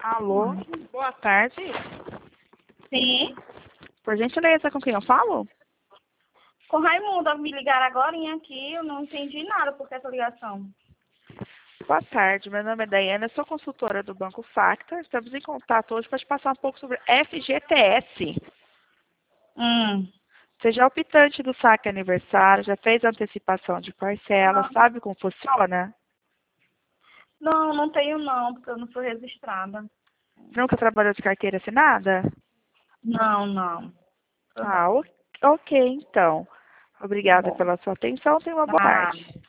Alô, boa tarde. Sim, Por gentileza, com quem eu falo? com Raimundo, me ligaram agora aqui, eu não entendi nada por essa ligação. Boa tarde, meu nome é Daiane, eu sou consultora do Banco Factor. Estamos em contato hoje para te passar um pouco sobre FGTS. Você já é optante do saque aniversário, já fez antecipação de parcela, Não, sabe como funciona? não tenho não, porque eu não sou registrada. Nunca trabalhou de carteira assinada? Não. Ah, ok, então. Obrigada Bom, pela sua atenção, tenha uma boa tá. tarde.